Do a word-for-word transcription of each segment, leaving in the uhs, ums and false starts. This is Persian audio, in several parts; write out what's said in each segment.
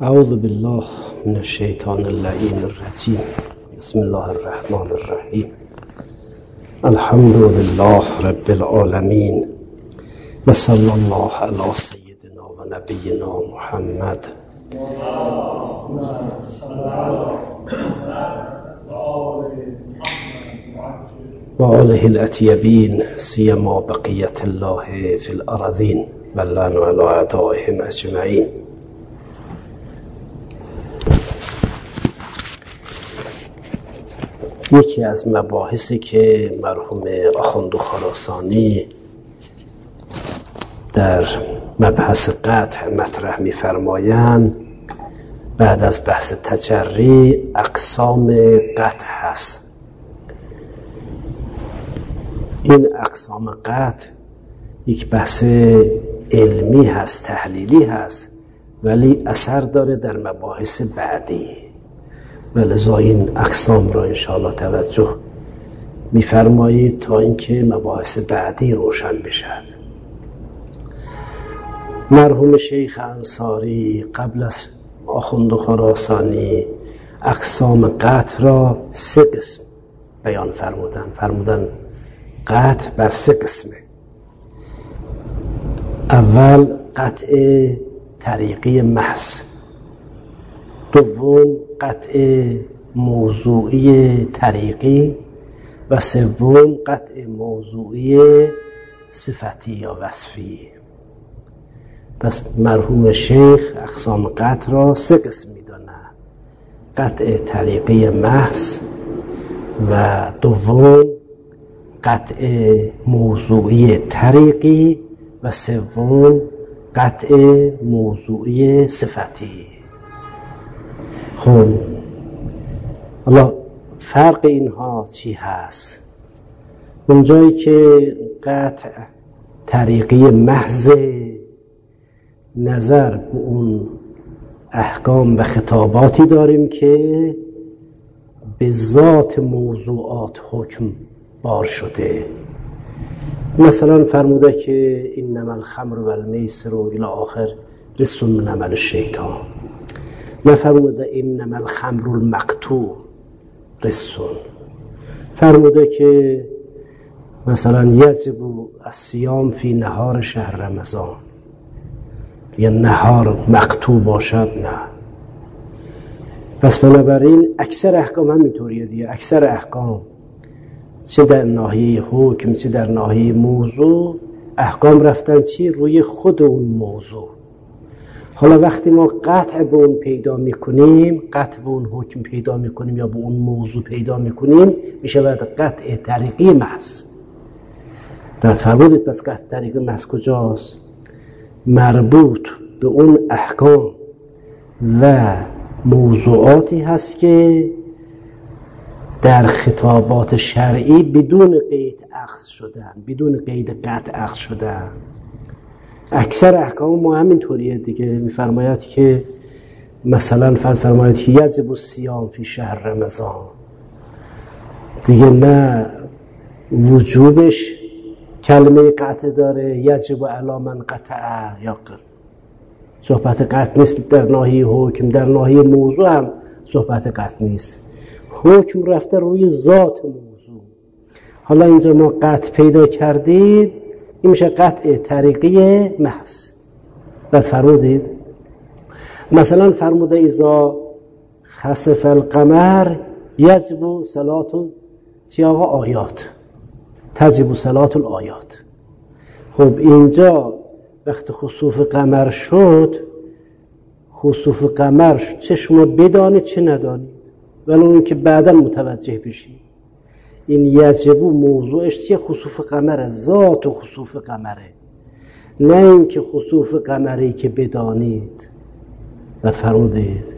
اعوذ بالله من الشیطان اللعین الرجیم. بسم الله الرحمن الرحیم. الحمد لله رب العالمین و صلی الله علی سیدنا و نبینا محمد و آله الاطیبین سیما بقیت الله فی الارضین و لعن علی اعدائهم اجمعین. یکی از مباحثی که مرحوم آخوند خراسانی در مبحث قطع مطرح می‌فرمایند بعد از بحث تجری اقسام قطع هست. این اقسام قطع یک بحث علمی هست، تحلیلی هست، ولی اثر داره در مباحث بعدی و لذا این اقسام را انشاءالله توجه می‌فرمایید تا اینکه مباحث بعدی روشن بشد. مرحوم شیخ انصاری قبل از آخوند خراسانی اقسام قطع را سه قسم بیان فرمودن فرمودن قطع بر سه قسمه. اول قطع طریقی محض، دوم قطع موضوعی طریقی و سوم قطع موضوعی صفتی یا وصفی. پس مرحوم شیخ اقسام قطع را سه قسم می‌داند: قطع طریقی محض و دوم قطع موضوعی طریقی و سوم قطع موضوعی صفتی. خب حالا فرق اینها چی هست؟ اونجایی که قطع طریقی محض نظر به اون احکام و خطاباتی داریم که به ذات موضوعات حکم بار شده. مثلا فرموده که انما الخمر و المیسر و الی آخر رجس من عمل الشیطان. نفرموده انما الخمر المقطوع رجس. فرموده که مثلا یجب الصیام فی نهار شهر رمضان، یا نهار مقطوع باشد نه. پس بنابراین اکثر احکام همینطوریه دیگه. اکثر احکام چه در ناحیه حکم چه در ناحیه موضوع احکام رفتن چی؟ روی خود اون موضوع. حالا وقتی ما قطع به اون پیدا میکنیم، قطع به اون حکم پیدا میکنیم یا به اون موضوع پیدا میکنیم، میشه بعد قطع طریقی محض. در فرمودید پس قطع طریقی محض کجاست؟ مربوط به اون احکام و موضوعاتی هست که در خطابات شرعی بدون قید اخذ شدن، بدون قید قطع اخذ شدن. اکثر احکام ما همین طوریه دیگه. میفرماید که مثلا فرماید که یجب الصیام فی شهر رمضان، دیگه نه وجوبش کلمه قطع داره، یجب علی من قطع، یا صحبت قطع نیست در ناحیه حکم، در ناحیه موضوع هم صحبت قطع نیست. حکم رفته روی ذات موضوع. حالا اینجا ما قطع پیدا کردید، این میشه قطع طریقی محض. بعد فرمودید مثلا فرموده اذا خسف القمر یجب صلات چی آقا؟ آیات. تجب صلات الآیات. خب اینجا وقت خسوف قمر شد، خسوف قمر شد، چه شما بدانید چه ندانید، ولی اون که بعدا متوجه بشید. این یجبو موضوعش چیه؟ خسوف قمره، ذات و خسوف قمره، نه اینکه خسوف قمری که بدانید. بعد فرمودید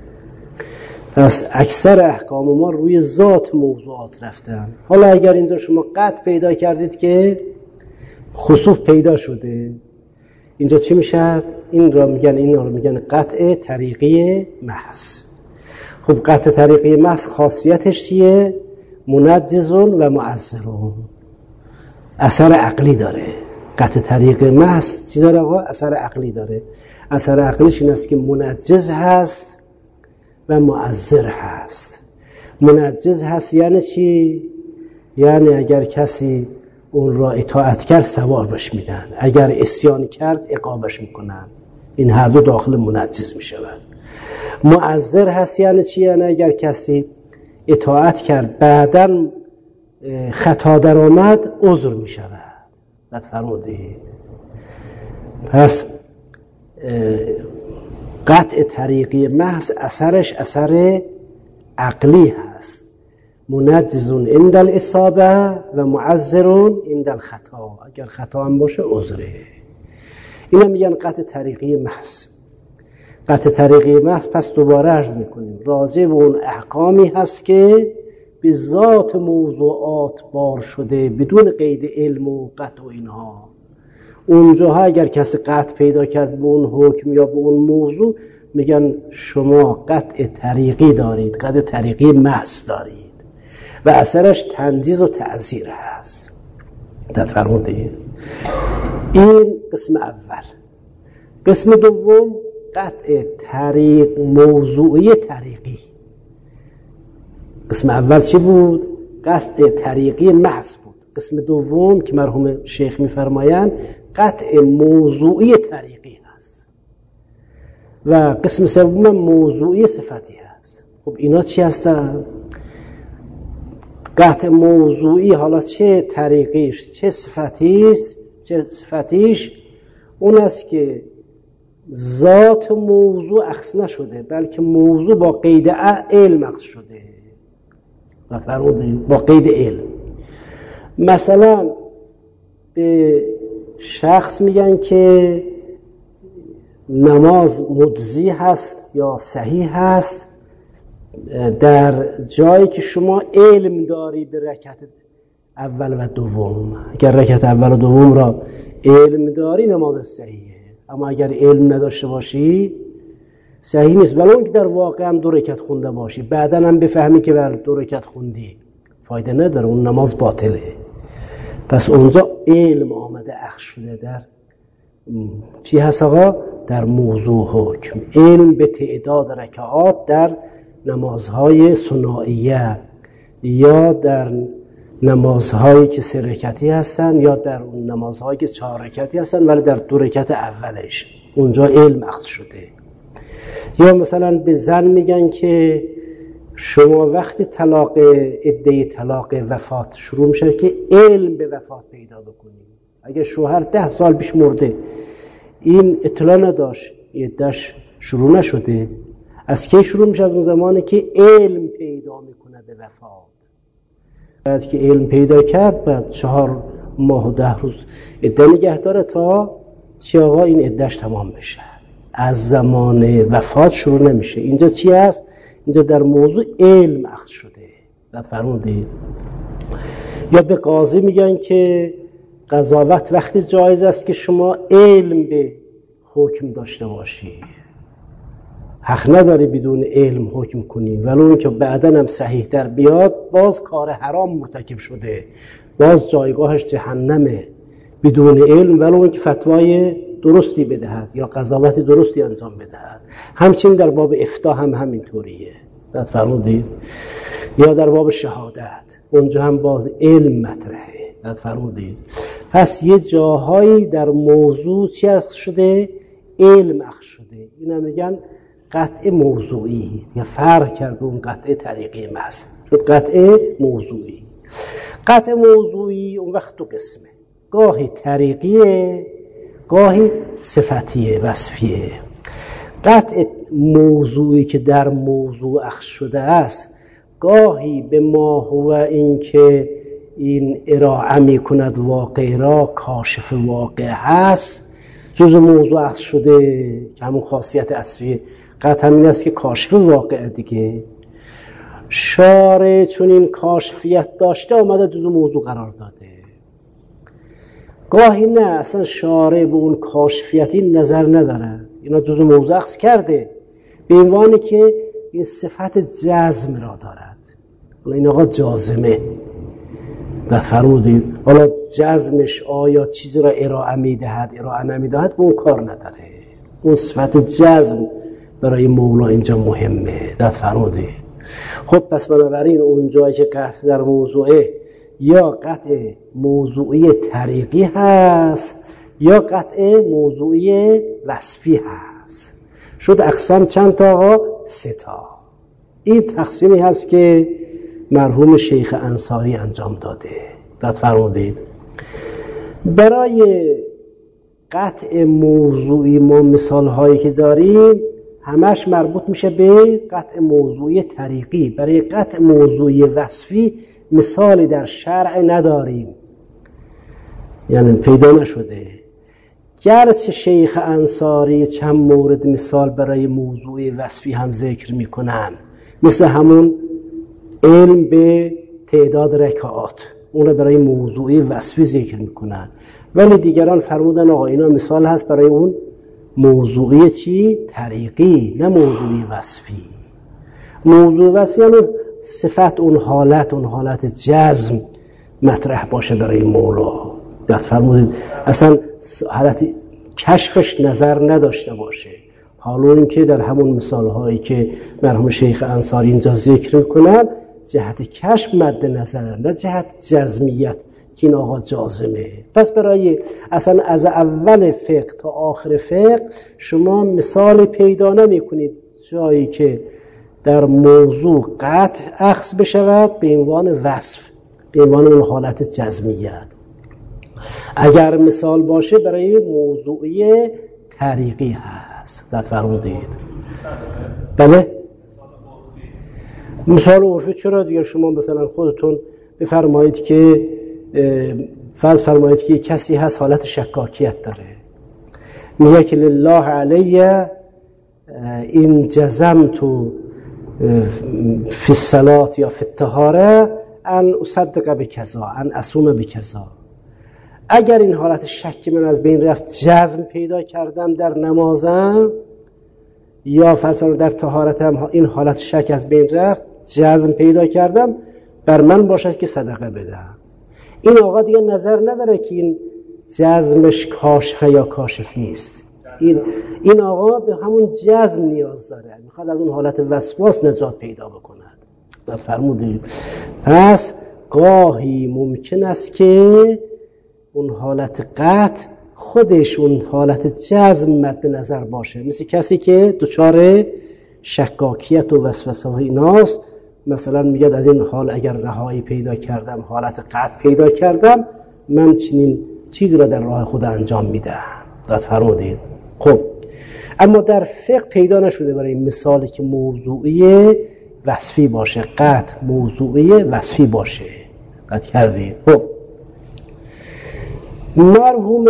پس اکثر احکام ما روی ذات موضوعات رفتن. حالا اگر اینجا شما قطع پیدا کردید که خسوف پیدا شده، اینجا چی میشه؟ این را میگن این را میگن قطع طریقی محض. خب قطع طریقی محض خاصیتش چیه؟ منجزون و مؤثرون، اثر عقلی داره. قطع طریق محض چی داره آقا؟ اثر عقلی داره. اثر عقلیش این است که منجز هست و معذر هست. منجز هست یعنی چی؟ یعنی اگر کسی اون را اطاعت کرد ثواب بهش میدن، اگر عصیان کرد عقابش میکنن. این هر دو داخل منجز میشود. معذر هست یعنی چی؟ یعنی اگر کسی اطاعت کرد بعداً خطا در آمد عذر میشود. بعد فرمودید پس قطع طریقی محض اثرش اثر عقلی هست. منجزون عند الاصابه و معذرون عند الخطا. اگر خطا هم باشه عذره. اینا میگن قطع طریقی محض. قطع طریقی محض پس دوباره عرض میکنیم راجع به اون احکامی هست که به ذات موضوعات بار شده بدون قید علم و قطع و اینها. اونجاها اگر کسی قطع پیدا کرد به اون حکم یا به اون موضوع میگن شما قطع طریقی دارید، قطع طریقی محض دارید و اثرش تنجیز و تعزیر هست. داد فرمودید. این قسم اول. قسم دوم قطع طریق موضوعی طریقی. قسم اول چی بود؟ قطع طریقی محض بود. قسم دوم که مرحوم شیخ میفرمایند قطع موضوعی طریقی هست و قسم سوم موضوعی صفتی هست. خب اینا چی هستن؟ قطع موضوعی حالا چه طریقیش چه صفتیش چه صفتیش اون است که ذات موضوع اخذ نشده بلکه موضوع با قید علم اخذ شده. با قید علم. مثلا به شخص میگن که نماز مجزی هست یا صحیح هست در جایی که شما علم داری به رکعت اول و دوم. اگر رکعت اول و دوم را علم داری نماز صحیحه، اما اگر علم نداشته باشی صحیح نیست. ولو اینکه در واقع هم دو رکعت خونده باشی بعدا هم بفهمی که بر دو رکعت خوندی فایده نداره، اون نماز باطله. پس اونجا علم آمده اخذ شده در چی هست آقا؟ در موضوع حکم. علم به تعداد رکعات در نمازهای ثنائیه یا در نمازهایی که سه رکعتی هستن یا در اون نمازهایی که چهار رکعتی هستن ولی در دو رکعت اولش اونجا علم اخذ شده. یا مثلا به زن میگن که شما وقتی طلاق عده طلاق وفات شروع میشه که علم به وفات پیدا بکنید. اگه شوهر ده سال پیش مرده این اطلاع نداشت عده‌اش شروع نشده، از کی شروع میشه؟ از اون زمانی که علم پیدا میکنه به وفات. بعد که علم پیدا کرد بعد چهار ماه و ده روز عده نگه داره تا چه آقا این عده‌اش تمام بشه. از زمان وفات شروع نمیشه. اینجا چی هست؟ اینجا در موضوع علم اخذ شده. بعد فرمودید. یا به قاضی میگن که قضاوت وقتی جایز است که شما علم به حکم داشته باشی. حق نداری بدون علم حکم کنی، ولو اینکه بعداً هم صحیح در بیاد باز کار حرام مرتکب شده، باز جایگاهش جهنمه بدون علم، ولو اینکه فتوای درستی بدهد یا قضاوت درستی انجام بدهد. همچنین در باب افتاء هم همینطوریه. بعد فرمودید. یا در باب شهادت اونجا هم باز علم مطرحه. بعد فرمودید. پس یه جاهایی در موضوع چی اخذ شده؟ علم اخذ شده. اینا میگن قطع موضوعی. یا فرق کرد اون قطع طریقی محض شد قطع موضوعی. قطع موضوعی اون وقت دو قسمه، گاهی طریقیه گاهی صفتیه وصفیه. قطع موضوعی که در موضوع اخذ شده است گاهی به ما هو این که این ارائه می کند واقع را کاشف واقع هست جز موضوع اخذ شده که همون خاصیت اصلی قطع همین است که کاشف واقع دیگه. شارع چون این کاشفیت داشته اومده جز موضوع قرار داده. گاهی نه اصلا شارع به اون کاشفیتی نظر نداره، اینا جز موضوع اخذ کرده به عنوانی که این صفت جزم را دارد. این آقا جازمه دست فرمودید. حالا جزمش آیا چیزی را ارائه میدهد ارائه نمیدهد به اون کار نداره، اون صفت جزم برای مولا اینجا مهمه. دست فرمودید. خب پس بنابراین اون جایی که قطع در موضوعه یا قطع موضوعی طریقی هست یا قطع موضوعی وصفی هست. شد اقسام چند تا آقا؟ سه تا. این تقسیمی هست که مرحوم شیخ انصاری انجام داده. داد فرمودید. برای قطع موضوعی ما مثال هایی که داریم همش مربوط میشه به قطع موضوعی طریقی. برای قطع موضوعی وصفی مثالی در شرع نداریم، یعنی پیدا نشده. گرچه شیخ انصاری چند مورد مثال برای موضوع وصفی هم ذکر میکنن، مثل همون علم به تعداد رکعات، اون برای موضوع وصفی ذکر میکنن، ولی دیگران فرمودن آقا اینا مثال هست برای اون موضوعی چی؟ طریقی، نه موضوعی وصفی. موضوع وصفی یعنی صفت اون حالت، اون حالت جزم مطرح باشه برای مولا. دست فرمودید اصلا حالت کشفش نظر نداشته باشه. حالا اینکه در همون مثال هایی که مرحوم شیخ انصاری اینجا ذکر کنن جهت کشف مد نظر، نه جهت جزمیت که این آقا جازمه. پس برای اصلا از اول فقه تا آخر فقه شما مثال پیدا نمی کنید جایی که در موضوع قطع اخذ بشود به عنوان وصف، به عنوان اون حالت جزمیت. اگر مثال باشه برای موضوعی طریقی هست. داد فرمودید. بله مثال عرفی چرا دیگه؟ شما مثلا خودتون بفرمایید که فرض فرمایید که کسی هست حالت شکاکیت داره، میگه که لله علی این جزمت فی الصلاة یا فی الطهاره ان اصدق بکذا ان اصوم بکذا. اگر این حالت شک من از بین رفت، جزم پیدا کردم در نمازم یا فرض در طهارتم این حالت شک از بین رفت، جزم پیدا کردم، بر من باشد که صدقه بدم. این آقا دیگه نظر نداره که این جزمش کاشفه یا کاشف نیست. این این آقا به همون جزم نیاز داره، میخواد از اون حالت وسواس نجات پیدا بکند. در فرمودید. پس گاهی ممکن است که اون حالت قطع خودش اون حالت جزم مد نظر باشه، مثل کسی که دچار شکاکیت و وسوسه های ایناست، مثلا میگه از این حال اگر رهایی پیدا کردم، حالت قطع پیدا کردم، من چنین چیزی را در راه خدا انجام میدم. داد فرمودید. خب اما در فقه پیدا نشده برای مثالی که موضوعی وصفی باشه، قطع موضوعی وصفی باشه. قطع کردید. خب مرحوم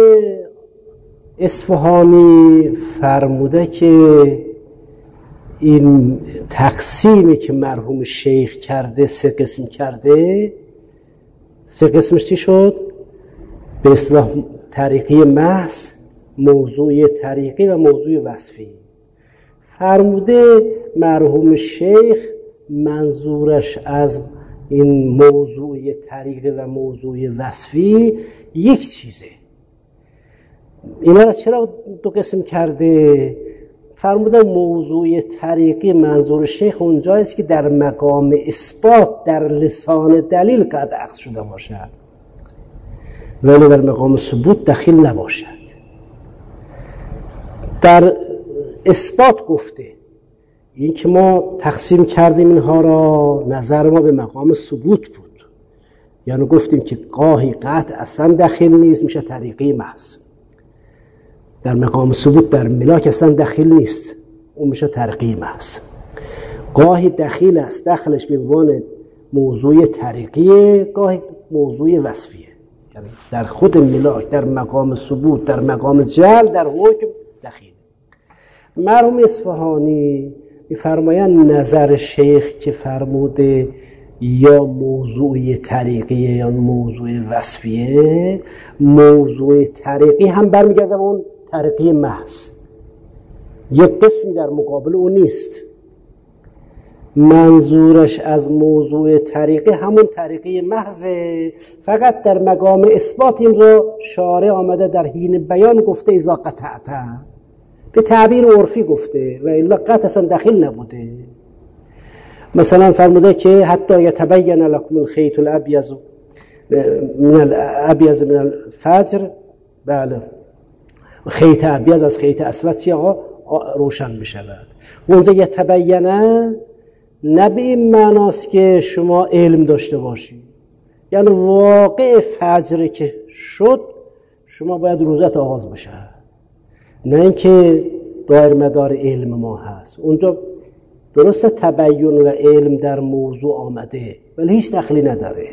اصفهانی فرموده که این تقسیمی که مرحوم شیخ کرده سه قسم کرده، سه قسمش چی شد؟ به اصطلاح طریقی محض، موضوع طریقی و موضوع وصفی. فرموده مرحوم شیخ منظورش از این موضوع طریقی و موضوع وصفی یک چیزه. اینا را چرا دو قسم کرده؟ فرمودن موضوع طریقی منظور شیخ اونجاییست که در مقام اثبات در لسان دلیل قد اخذ شده باشد، ولی در مقام ثبوت دخیل نباشد. در اثبات گفته این که ما تقسیم کردیم اینها را، نظر ما به مقام ثبوت بود، یعنی گفتیم که گاهی قطع اصلا دخیل نیست، میشه طریقی محض. در مقام ثبوت در ملاک اصلا دخیل نیست، اون میشه طریقی محض. گاهی دخیل است، دخلش به عنوان موضوع طریقیه، گاهی موضوع وصفیه، یعنی در خود ملاک در مقام ثبوت در مقام جعل در حکم دخیل. مرحوم اصفهانی می‌فرمایند نظر شیخ که فرموده یا موضوع طریقیه یا موضوع وصفیه، موضوع طریقی هم برمیگرده به اون طریقی محض، یک قسمی در مقابل اون نیست. منظورش از موضوع طریقه همون طریقه محضه، فقط در مقام اثبات این رو شارع آمده در حین بیان گفته اذا قطعت، به تعبیر عرفی گفته و الا قطع اصلا داخل نبوده. مثلا فرموده که حتی یتبین لکم الخیط الابیض من الابیض من الفجر، بله، خیط ابیض از خیط اسود چی آقا روشن بشود. اونجا یتبینه نه به این معناست که شما علم داشته باشید، یعنی واقع فجر که شد شما باید روزت آغاز بشه، نه اینکه دایر مدار علم ما هست. اونجا درسته تبیین و علم در موضوع آمده ولی هیچ دخلی نداره.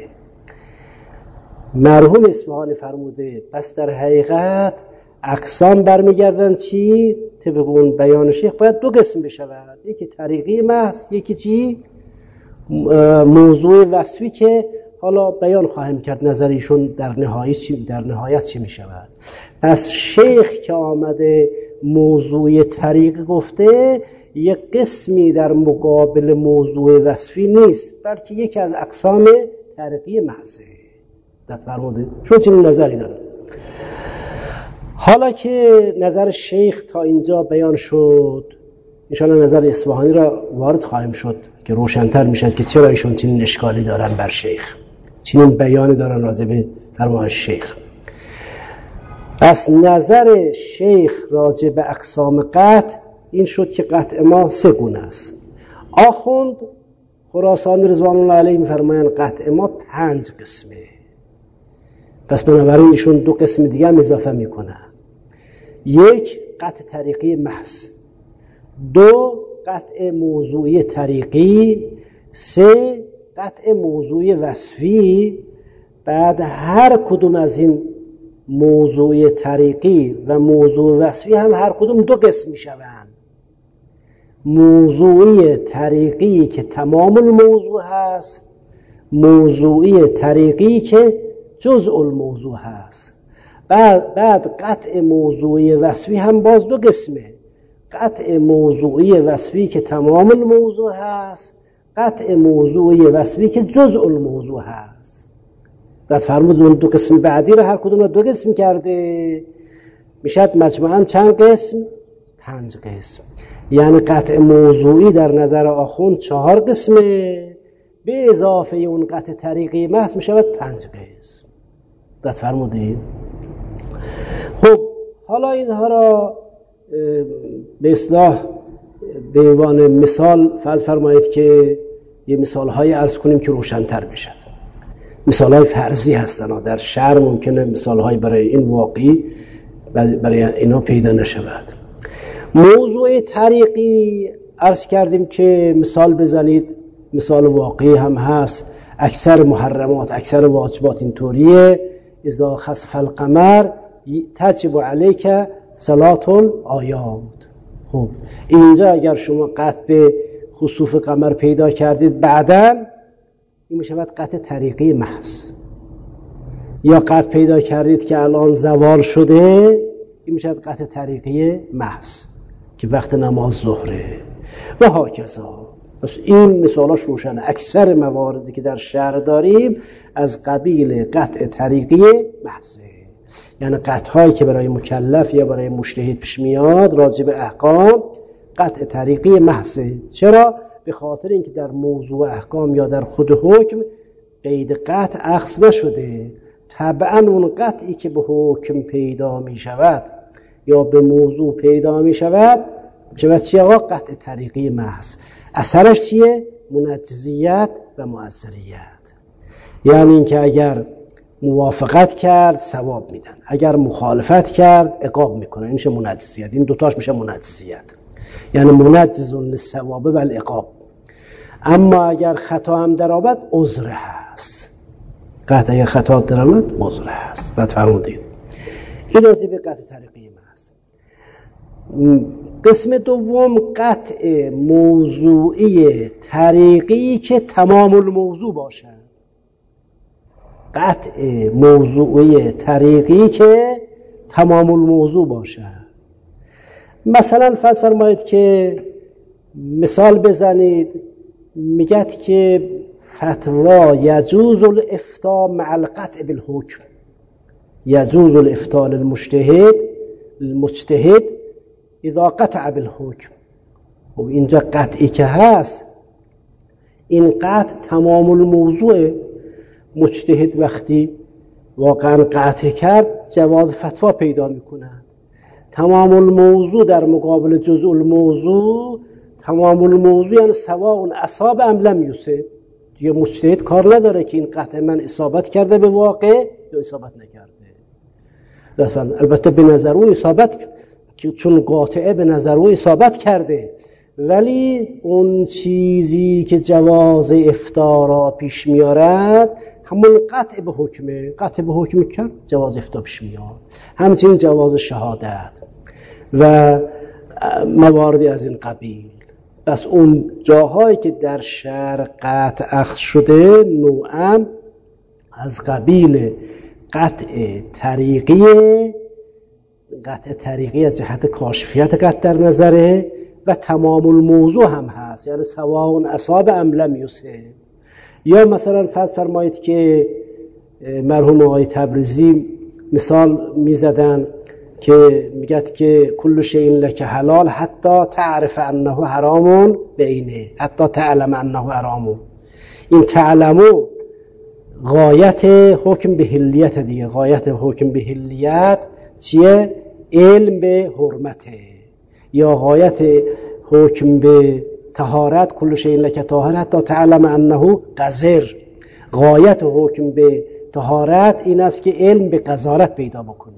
مرحوم اصفهانی فرموده پس در حقیقت اقسام برمیگردن چی؟ طبق اون بیان شیخ باید دو قسم بشود، یکی طریقی محض، یکی چی؟ موضوع وصفی که حالا بیان خواهیم کرد نظریشون در نهایت چی در نهایت چی میشود. پس شیخ که آمده موضوع طریق گفته یک قسمی در مقابل موضوع وصفی نیست، بلکه یکی از اقسام طریقی محضه. دست فرموده چون چنین نظری داره. حالا که نظر شیخ تا اینجا بیان شد، انشاءالله نظر اصفهانی را وارد خواهیم شد که روشن‌تر میشد که چرا ایشون چنین اشکالی دارن بر شیخ، چنین بیانی دارن راجع به فرمایش شیخ. پس نظر شیخ راجع به اقسام قطع این شد که قطع ما سه گونه است. آخوند خراسانی رضوان الله علیه میفرمایند قطع ما پنج قسمه. پس بنابراین ایشون دو قسم دیگه هم اضافه میکنه. یک قطع طریقی محض، دو قطع موضوعی طریقی، سه قطع موضوعی وصفی. بعد هر کدوم از این موضوع طریقی و موضوع وصفی هم هر کدوم دو قسم میشوند. موضوعی طریقی که تمام الموضوع هست، موضوعی طریقی که جزء الموضوع هست. بعد بعد قطع موضوعی وصفی هم باز دو قسمه، قطع موضوعی وصفی که تمام الموضوع هست، قطع موضوعی وصفی که جزء الموضوع هست. بعد فرمود دو قسم بعدی رو هر کدوم رو دو قسم کرده، میشد مجموعاً چند قسم؟ پنج قسم. یعنی قطع موضوعی در نظر آخوند چهار قسمه، به اضافه اون قطع طریقی محض میشود پنج قسم. بعد فرمودید خب حالا اینها را به اصطلاح به عنوان مثال فرض فرمایید که یه مثال‌های عرض کنیم که روشن‌تر بشد. مثال‌های فرضی هستن، در شعر ممکنه مثال‌های برای این واقعی برای اینا پیدا نشود. موضوع طریقی عرض کردیم که مثال بزنید، مثال واقعی هم هست. اکثر محرمات، اکثر واجبات اینطوریه، اذا خسف القمر تجب علیک صلاة الآیات. خب اینجا اگر شما قطع به خسوف قمر پیدا کردید بعداً این میشود قطع طریقی محض، یا قطع پیدا کردید که الان زوال شده این میشود قطع طریقی محض که وقت نماز ظهره و هاکذا. پس این مثالاش روشنه. اکثر مواردی که در شهر داریم از قبیل قطع طریقی محضه، یعنی قطعهایی که برای مکلف یا برای مجتهد پیش میاد راجع به احکام قطع طریقی محضه. چرا؟ به خاطر اینکه در موضوع احکام یا در خود حکم قید قطع اخذ نشده. طبعا اون قطعی که به حکم پیدا می شود یا به موضوع پیدا می شود چه چیه آقا؟ قطع طریقی محض. اثرش چیه؟ منجزیت و مؤثریت. یعنی اینکه اگر موافقت کرد ثواب میدن، اگر مخالفت کرد عقاب میکنن. این میشه منجزیت. این دوتاش میشه منجزیت، یعنی منجز للثواب و العقاب. اما اگر خطا هم در آمد عذر هست. قطع اگر خطا در آمد عذر هست. داد فرمودید. این راجع به قطع طریقی محض. قسم دوم قطع موضوعی طریقی که تمام الموضوع باشد. قطع موضوعی طریقی که تمام الموضوع باشد. مثلا فرض فرمایید که مثال بزنید میگد که فتوا یجوز الافتاء مع القطع بالحکم، یجوز الافتاء للمجتهد المجتهد اذا قطع بالحکم. خب اینجا قطعی که هست، این قطع تمام الموضوع. مجتهد وقتی واقعا قطع کرد جواز فتوا پیدا میکنه. تمام الموضوع در مقابل جزء الموضوع، تمام الموضوع یعنی سواء اصاب ام لم یصب. دیگه مجتهد کار نداره که این قطع من اصابت کرده به واقع یا اصابت نکرده. لطفاً البته به نظر او اصابت، چون قاطعه به نظر او اصابت کرده، ولی اون چیزی که جواز افتاء را پیش میارد همون قطع به حکمه. قطع به حکم کرد جواز افتاء پیش میاد. همچنین جواز شهادت و مواردی از این قبیل. پس اون جاهایی که در شرع قطع اخذ شده نوعا از قبیل قطع طریقی، قطع طریقی از جهت کاشفیت قطع در نظره و تمام الموضوع هم هست، یعنی سواء اصاب ام لم یصب. یا مثلا فرض فرمایید که مرحوم آقای تبریزی مثال میزدن که میگد که کل شیء لک حلال حتی تعرف انه حرام بعینه، حتی تعلم انه حرام. این تعلمو غایت حکم به حلیت دیگه. غایت حکم به حلیت چیه؟ علم به حرمته. یا غایت حکم به طهارت کل شیء لک طاهر حتی تعلم انه قذر. غایت حکم به طهارت این است که علم به قذارت پیدا بکنی.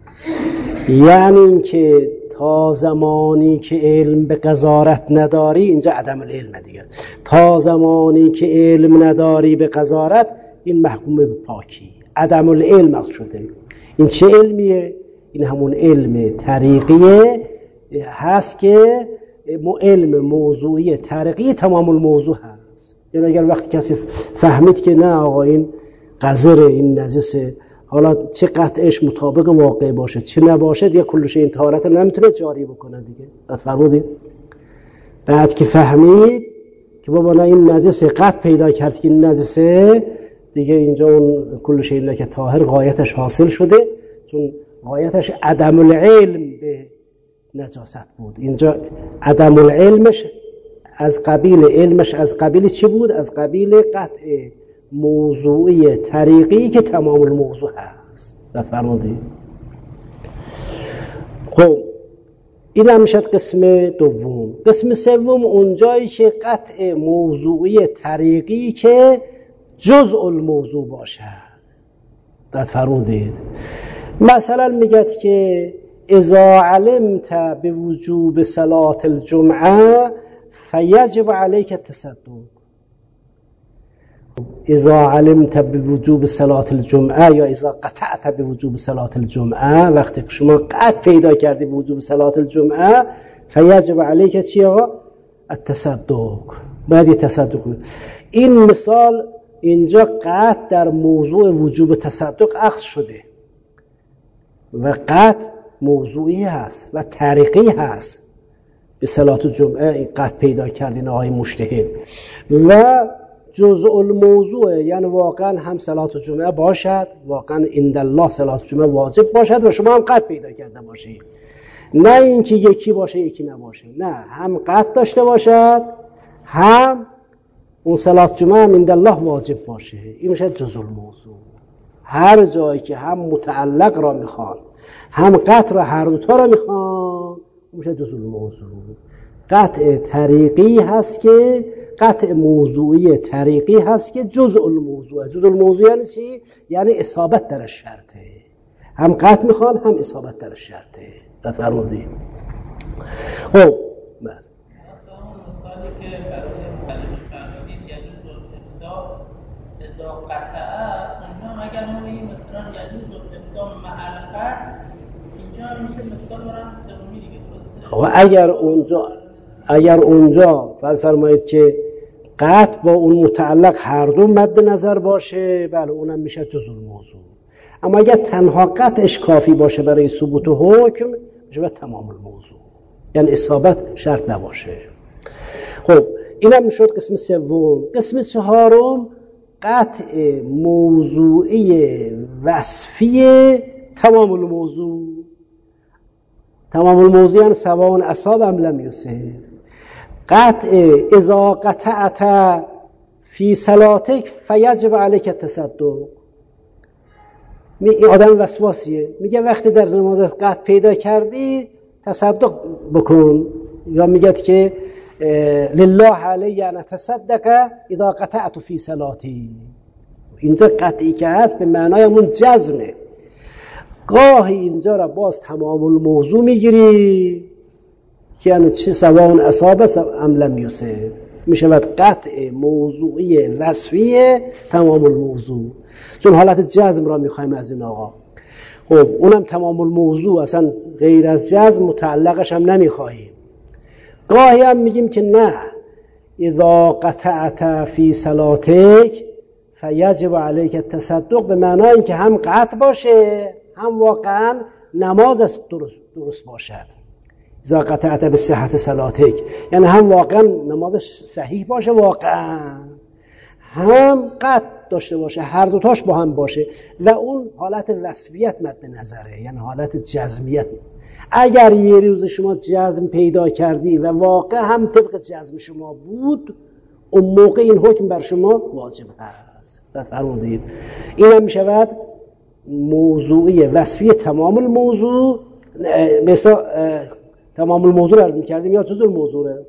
یعنی این که تا زمانی که علم به قذارت نداری، اینجا عدم العلم دیگه، تا زمانی که علم نداری به قذارت این محکوم به پاکی. عدم العلم شده. این چه علمیه؟ این همون علم طریقیه هست که علم موضوعی طریقی تمام الموضوع هست. یعنی اگر وقتی کسی فهمید که نه آقا این قذر، این نجسه، حالا چه قطعش مطابق واقع باشه چه نباشه، دیگه کلش این طهارت رو نمیتونه جاری بکنه دیگه. بعد فرمودید بعد که فهمید که بابا نه این نجسه، قطع پیدا کرد که این نجسه، دیگه اینجا اون کلش این که طاهر غایتش حاصل شده، چون غایتش عدم العلم به نجاست بود. اینجا عدم العلمش از قبیل علمش از قبیل چی بود؟ از قبیل قطع موضوعی طریقی که تمام الموضوع هست. فرمودید. خب این هم میشد قسم دوم. قسم سوم اونجایی که قطع موضوعی طریقی که جزء الموضوع باشد. در فرمودید مثلا میگد که اذا علمت بوجوب صلاة الجمعه فیجب علیک التصدق. اذا علمت بوجوب صلاة الجمعه یا اذا قطعت بوجوب صلاة الجمعه، وقتی شما قطع پیدا کردی بوجوب صلاة الجمعه فیجب علیک چی آقا؟ التصدق. باید تصدق کنید. این مثال اینجا قطع در موضوع وجوب تصدق اخذ شده و قطع موضوعی هست و طریقی هست. به صلاة الجمعه این قطع پیدا کردین آقای مجتهد و جزء الموضوع، یعنی واقعا هم صلاة الجمعه باشد، واقعا عند الله صلاة الجمعه واجب باشد و شما هم قطع پیدا کرده باشید. نه اینکه یکی باشه یکی نباشه، نه، هم قطع داشته باشد هم اون صلاة الجمعه هم عند الله واجب باشه. این میشه جزء الموضوع. هر جایی که هم متعلق را میخوان هم قطع را، هر دوتا را میخوان، میشه جزء الموضوع. قطع طریقی هست که قطع موضوعی طریقی هست که جزء الموضوع. جزء الموضوع یعنی چی؟ یعنی اصابت در شرطه. هم قطع میخوان هم اصابت در شرطه. در فرمودید. خب بله. مثالی که برای مطلب فرمودید یعنی جزء افتاء اذا قطعه، اونجا اگر ما بگیم مثلا یعنی جزء افتاء محل قطع، اینجا میشه مثال برام سومی دیگه، درسته؟ اگر اونجا اگر اونجا فرمایید که قطع با اون متعلق هر دو مد نظر باشه، بله اونم میشه جزء الموضوع. اما اگر تنها قطعش کافی باشه برای ثبوت حکم، میشه تمام الموضوع، یعنی اصابت شرط نباشه. خب اینم میشد قسم سوم. قسم چهارم قطع موضوعی وصفی تمام الموضوع. تمام الموضوع یعنی سواء اصاب ام لم یصب. قطع اذا قطعت فی صلاتک فیجب علیک التصدق. این آدم وسواسیه، میگه وقتی در نمازت قطع پیدا کردی تصدق بکن، یا میگه که لله علی ان اتصدق اذا قطعت فی صلاتی. اینجا قطعی که هست به معنای همون جزمه. گاهی اینجا را باز تمام الموضوع میگیری که یعنی چه سواء اصاب ام لم یصب، میشود قطع موضوعی وصفی تمام الموضوع، چون حالت جزم را میخوایم از این آقا. خب اونم تمام الموضوع، اصلا غیر از جزم متعلقش هم نمیخواهیم. گاهی هم میگیم که نه، اذا قطعت فی صلاتک فیجب علیک التصدق، به معنای اینکه هم قطع باشه هم واقعا نماز درست, درست باشد. اذا قطعت به صحت صلاتک یعنی هم واقعا نمازش صحیح باشه، واقعا هم قطع داشته باشه، هر دوتاش با هم باشه و اون حالت وصفیت مد نظره، یعنی حالت جزمیت. اگر یه روز شما جزم پیدا کردی و واقع هم طبق جزم شما بود، اون موقع این حکم بر شما واجب هست. فرمودید این هم میشود موضوعی وصفی تمام الموضوع. مثلا تمام الموضوع عرض میکردیم یا جزء الموضوعه.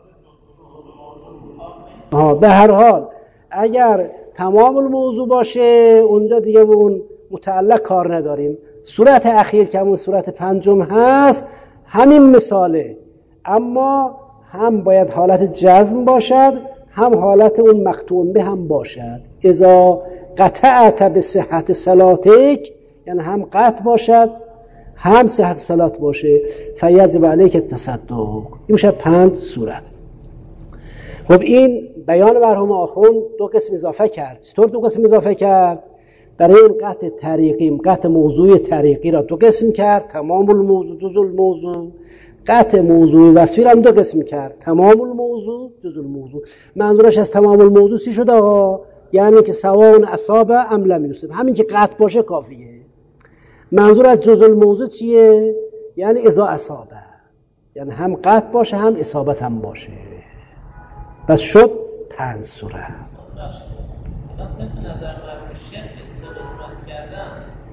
ها به هر حال اگر تمام الموضوع باشه اونجا دیگه اون متعلق کار نداریم. صورت اخیر که همون صورت پنجم هست همین مثاله، اما هم باید حالت جزم باشد هم حالت اون مقطوع به هم باشد. اذا قطعت به صحت صلاتک یعنی هم قطع باشد هم صحت صلات باشه. فیجب علیک التصدق. این میشه پنج صورت. خب این بیان مرحوم آخوند دو قسم اضافه کرد. چطور دو قسم اضافه کرد؟ برای اون قطع طریقی، قطع موضوع طریقی را دو قسم کرد، تمام الموضوع جزء الموضوع. قطع موضوع وصفی را هم دو قسم کرد، تمام الموضوع جزء الموضوع. منظورش از تمام الموضوع چی شده ها؟ یعنی که سواء اصاب ام لم یصب، همین که قطع باشه کافیه. منظور از جزء الموضوع چیه؟ یعنی اذا اصاب، یعنی هم قطع باشه هم اصابت هم باشه. پس شد پنج صورت. الان طبق نظر مرحوم شیخ سه قسمت کردن،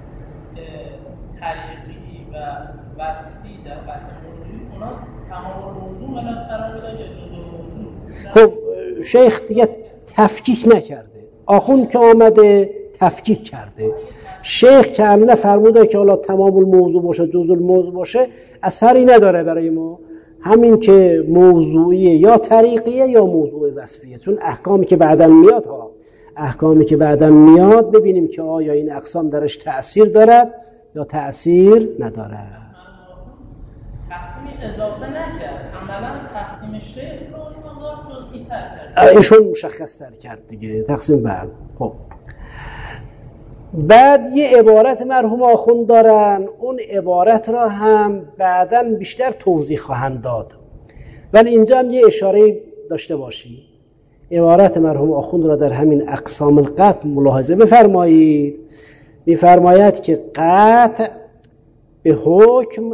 طریقی و وصفی در قطع موضوعی، اونا تمام موضوع ملت قرار بدن یا جزء موضوع؟ خب شیخ دیگه تفکیک نکرده، آخوند که آمده تفکیک کرده. شیخ که الان فرموده که حالا تمام الموضوع باشه جزء الموضوع باشه اثری نداره برای ما، همین که موضوعیه یا طریقیه یا موضوع وصفیه. چون احکامی که بعداً میاد ها احکامی که بعداً میاد ببینیم که آیا این اقسام درش تأثیر دارد یا تأثیر ندارد. تقسیم اضافه نکرد، عملاً تقسیم شیخ رو این مقدار جزئی تر کرد، ایشون مشخص تر کرد دیگه تقسیم بعد. خب بعد یه عبارت مرحوم آخوند دارن، اون عبارت را هم بعداً بیشتر توضیح خواهند داد، ولی اینجا هم یه اشاره داشته باشید. عبارت مرحوم آخوند را در همین اقسام القطع ملاحظه بفرمایید. میفرماید که قطع به حکم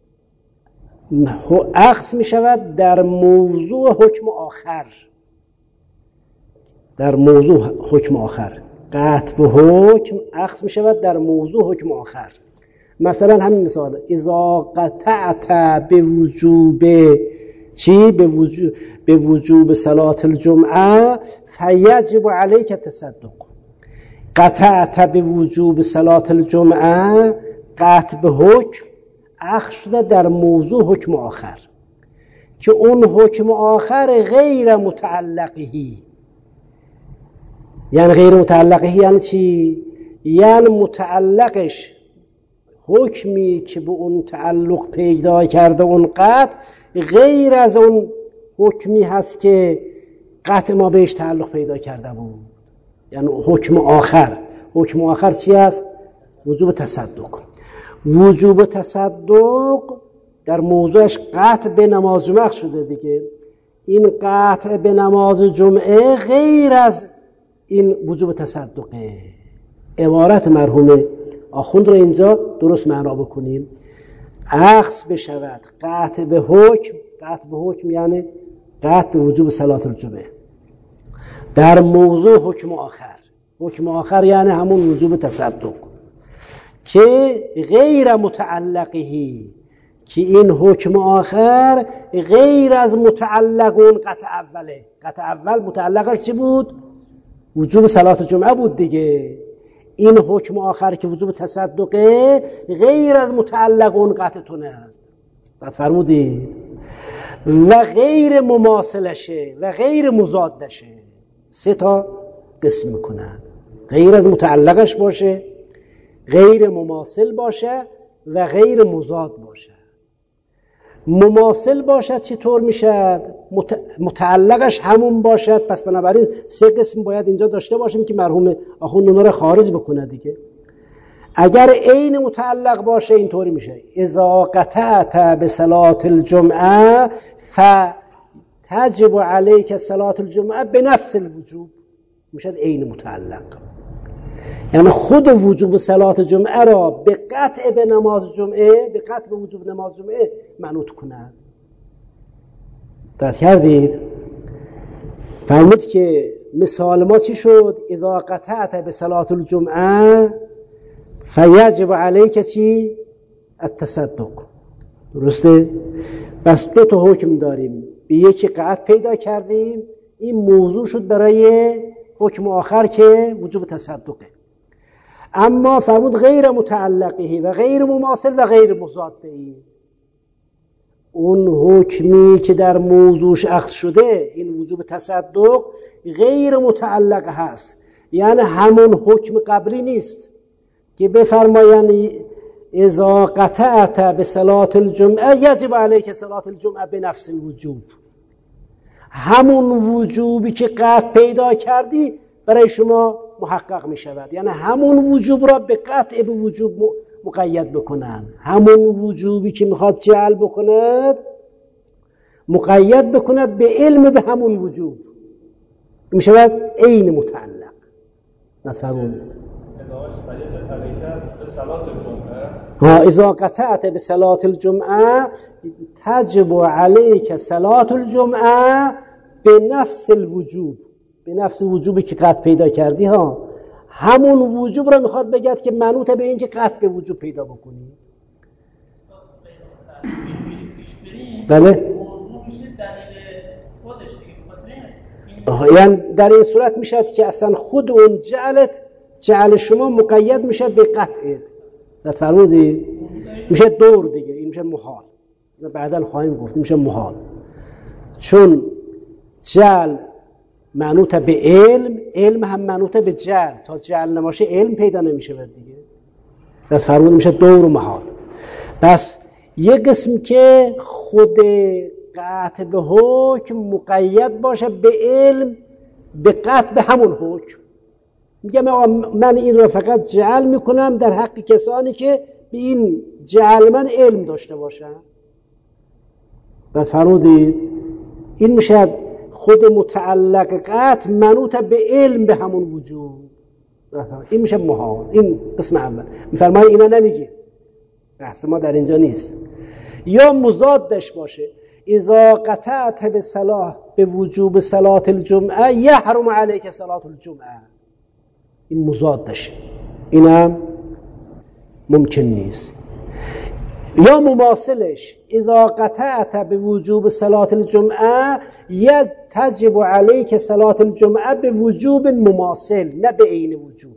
اخذ می شود در موضوع حکم آخر. در موضوع حکم آخر قطع به حکم اخذ می شود در موضوع حکم آخر. مثلا همین مثال اذا قطعت به وجوب چی؟ به وجوب به وجوب صلات الجمعه فیجب علیک التصدق. قطعت به وجوب صلات الجمعه قطع به حکم اخذ شده در موضوع حکم آخر که اون حکم آخر غیر متعلقهی. یعنی غیر متعلقهی یعنی چی؟ یعنی متعلقش حکمی که به اون تعلق پیدا کرده اون قطع غیر از اون حکمی هست که قطع ما بهش تعلق پیدا کرده بود. یعنی حکم آخر. حکم آخر چی هست؟ وجوب تصدق. وجوب تصدق در موضوعش قطع به نماز جمعه شده دیگه. این قطع به نماز جمعه غیر از این وجوب تصدقه. عبارت مرحوم آخوند رو اینجا درست معنا بکنیم. اخذ بشود قطع به حکم، قطع به حکم یعنی قطع به وجوب صلات الجمعه در موضوع حکم آخر. حکم آخر یعنی همون وجوب تصدق که غیر متعلقهی، که این حکم آخر غیر از متعلق اون قطع اوله. قطع اول متعلقش چی بود؟ وجوب صلات جمعه بود دیگه. این حکم آخر که وجوب تصدقه غیر از متعلق اون قطع تونه است. بعد فرمودید و غیر مماثلشه و غیر مضادشه. سه تا قسم میکنن. غیر از متعلقش باشه، غیر مماثل باشه و غیر مضاد باشه. مماثل باشد چطور میشد؟ متعلقش همون باشد. پس بنابراین سه قسم باید اینجا داشته باشیم که مرحوم آخوند اونا رو خارج بکنه دیگه. اگر عین متعلق باشه اینطوری میشه اذا قطعت به صلات الجمعه فتجب علیک صلات الجمعه به نفس الوجوب. میشد عین متعلق، یعنی خود وجوب صلات جمعه را به قطع به نماز جمعه، به قطع به وجوب نماز جمعه منوط کنند. دقت کردید؟ فرمود که مثال ما چی شد؟ اذا قطعت به صلات الجمعه فیجب علیک چی؟ التصدق. درسته؟ بس دو تا حکم داریم. به یکی قطع پیدا کردیم، این موضوع شد برای حکم آخر که وجوب تصدقه. اما فرمود غیر متعلقه و غیر مماثل و غیر مضاده. اون حکمی که در موضوعش اخذ شده، این وجوب تصدق، غیر متعلق هست، یعنی همون حکم قبلی نیست که بفرمایند اذا قطعت به صلات الجمعه یجب علیک صلات الجمعه به نفس الوجوب. همون وجوبی که قطع پیدا کردی برای شما محقق می شود، یعنی همون وجوب را به قطع به وجوب مقید بکنن. همون وجوبی که میخواد جعل بکند مقید بکند به علم به همون وجوب، می شود عین متعلق. نفهمون ها اذا قطعت به صلات الجمعه تجب علیک صلات الجمعه به نفس الوجوب. به نفس وجوبی که قطع پیدا کردی ها، همون وجوب را میخواد بگید که منوط به این که قطع به وجوب پیدا بکنی. بله یعنی در این صورت میشد که اصلا خود اون جعلت جعل شما مقید میشه به قطعه. فرمودی میشه دور دیگه، این میشه محال. بعداً خواهیم گفت میشه محال، چون جعل منوط به علم، علم هم منوط به جعل. تا جعل نماشه علم پیدا نمیشه دیگه. پس فرمود میشه دور و محال. پس یک قسم که خود قطع به حکم مقید باشه به علم، به قطع به همون حکم. میگم من این را فقط جعل میکنم در حق کسانی که به این جعل من علم داشته باشن. پس فرمودید این میشه خود متعلق قطع منوط به علم به همون وجود. این میشه محال. این قسم اول. میفرمایید اینا نمیگه، بحث ما در اینجا نیست. یا مضادش باشه اذا قطعت به صلاح به وجوب صلات الجمعه یحرم علیک صلات الجمعه. این مضادشه، اینم ممکن نیست. یا مماثلش اذا قطعت به وجوب صلات الجمعه یجب علیک صلات الجمعه به وجوب مماثل، نه به عین وجوب،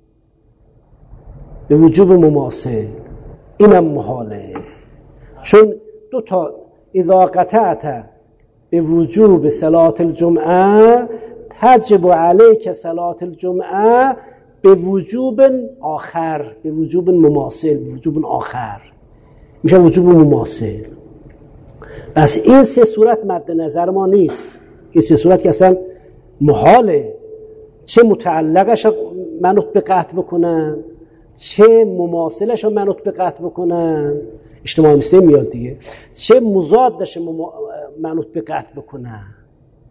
به وجوب مماثل. اینم محاله، چون دو تا اذا قطعت به وجوب صلات الجمعه تجب علیک صلات الجمعه به وجوب آخر، به وجوب مماثل، به وجوب آخر میشه وجوب مماثل. پس این سه صورت مد نظر ما نیست. این سه صورت که اصلا محاله، چه متعلقش منوط به قطع بکنن، چه مماثلش رو منوط به قطع بکنن، اجتماع مثلی میاد دیگه، چه مضادش منوط به قطع بکنن.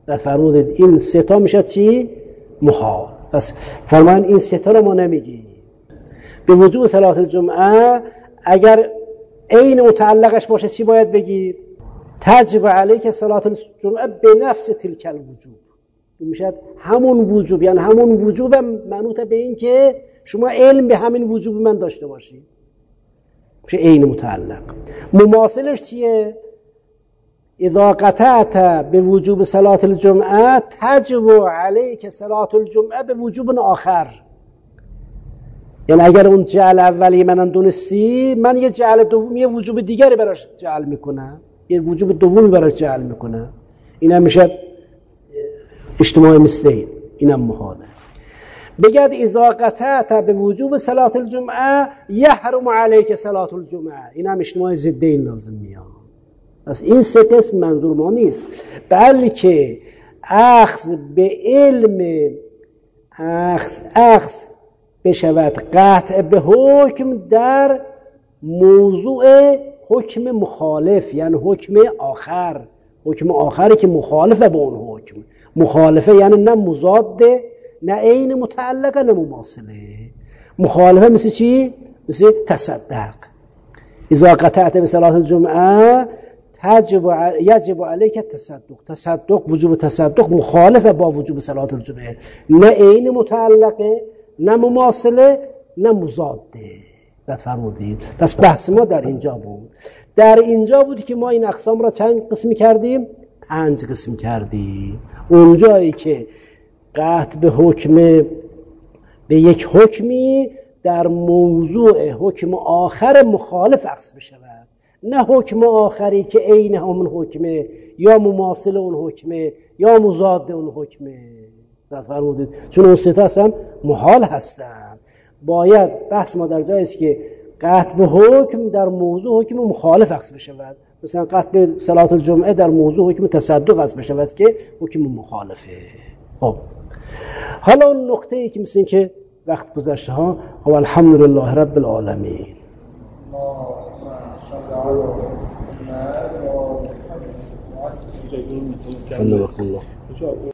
در فرمودید این سه تا میشه چی؟ محال. پس فرمان این سه تا رو ما نمیگیم. به وجوب صلات الجمعه اگر عین متعلقش باشه چی باید بگید؟ تجب علیک صلات الجمعه به نفس تلک الوجوب. میشه همون وجوب، یعنی همون وجوب منوط به این که شما علم به همین وجوب من داشته باشید. میشه عین متعلق. مماثلش چیه؟ اذا قطعت به وجوب صلات الجمعه تجب علیک صلات الجمعه به وجوب آخر. یعنی اگر اون جعل اولی منم دونستی، من یه جعل دوم یه وجوب دیگری براش جعل میکنم، یه وجوب دومی براش جعل میکنم. اینم میشه اجتماع مثلین، اینم محاله. بگد اذا قطعت به وجوب صلات الجمعه یحرم علیک صلات الجمعه، اینم اجتماع ضدین لازم میاد. پس این سه قسم منظور ما نیست، بلکه اخذ به علم اخذ اخذ بشود قطع به حکم در موضوع حکم مخالف، یعنی حکم آخر، حکم آخری که مخالفه به اون حکم. مخالفه یعنی نه مضاده، نه عین متعلقه، نه مماثله. مخالفه مثل چی؟ مثل تصدق. اذا قطعت به صلات الجمعه تجب ع... یجب علیک تصدق. تصدق، وجوب تصدق مخالفه با وجوب صلات الجمعه، نه عین متعلقه، نه مماثله، نه مضاده. بعد فرمودید. پس بحث ما در اینجا بود. در اینجا بود که ما این اقسام را چند قسمی کردیم؟ پنج قسم کردیم. اونجایی که قطع به حکم به یک حکمی در موضوع حکم آخر مخالف اخذ بشود، نه حکم آخری که عین همون حکمه یا مماثل اون حکمه یا مضاد اون حکمه. بعد فرمودید چون اون سه تا اصلا محال هستن، باید بحث ما در جایی است که قطع به حکم در موضوع حکم مخالف اخذ بشود. مثلا قطع به صلات الجمعه در موضوع حکم تصدق اخذ بشود که حکم مخالفه. خب حالا اون نقطه ای که مثل این که وقت گذشته ها، خب الحمدلله رب العالمین. صلی الله